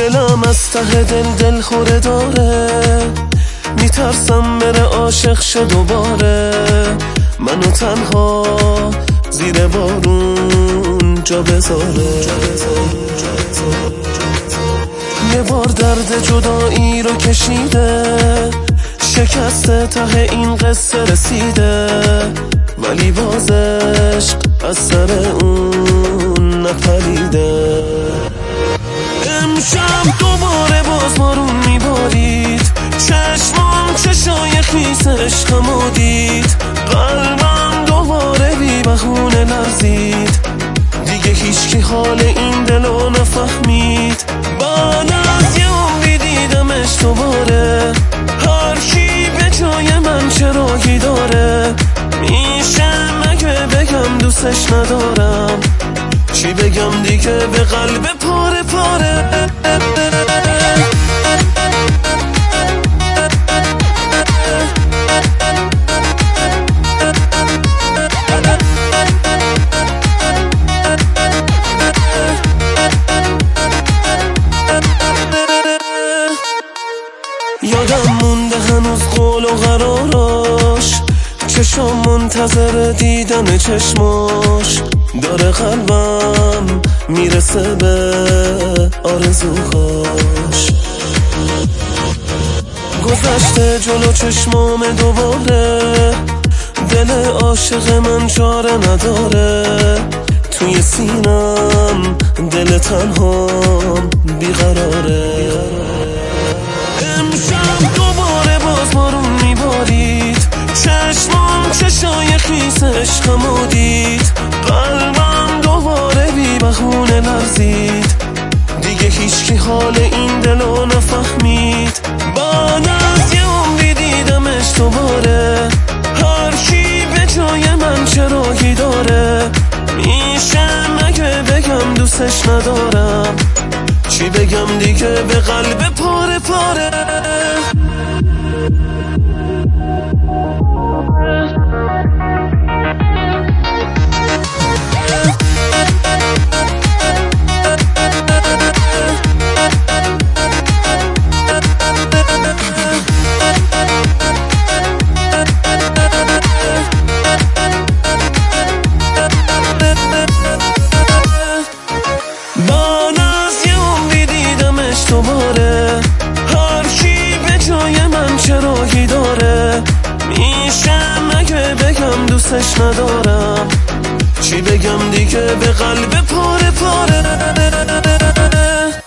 دلم از ته دل خوره داره، میترسم بره عاشق شه دوباره، منو تنها زیر بارون جا بذاره. یه بار درد جدایی رو کشیده، شکسته ته این قصه رسیده، ولی باز عشق از سر اون نپریده. امشب دوباره باز بارون میبارید، چشمام چشای خیس عشقمو دید، قلبم دوباره بی بهونه لرزید، دیگه هیچکی حال این دلو نفهمید. بعد از یه عمری دیدمش دوباره، هر کی به جای من چراغی داره، میشه مگه بگم دوستش ندارم، چی بگم دیگه به قلب پاره پاره. یادم مونده هنوز قول و قراراش، چشم منتظر دیدن چشماش، داره قلبم میرسه به آرزوهاش. گذشته جلو چشمام دوباره، دل عاشق من چاره نداره، توی سینم دل تنهام بیقراره. امشب دوباره باز بارون میبارید، چشمام چشای خیس عشقمو دید، قلبم دوباره بی بهونه لرزید، دیگه هیچکی حال این دلو نفهمید. بعد از یه عمری دیدمش دوباره، هر کی به جای من چراغی داره، میشه مگه بگم دوستش ندارم، چی بگم دیگه به قلب پاره پاره. دوباره هر کی به جای من چراغی داره، میشه مگه بگم دوستش ندارم، چی بگم دیگه به قلب پاره پاره.